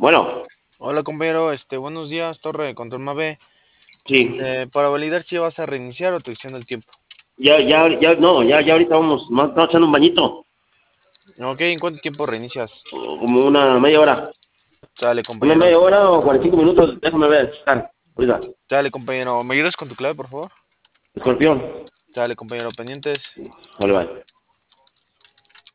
Bueno, Hola compañero, buenos días, Torre de Control Mave. sí. Para validar si vas a reiniciar o te extiendo el tiempo. No, ya ahorita estamos echando un bañito, Ok, ¿en cuánto tiempo reinicias? o como una media hora. Sale Una compañero, media hora o 45 minutos, déjame ver, checar. Ahorita, sale compañero. ¿Me ayudas con tu clave, por favor? escorpión. Sale compañero, pendientes. Vale, vale.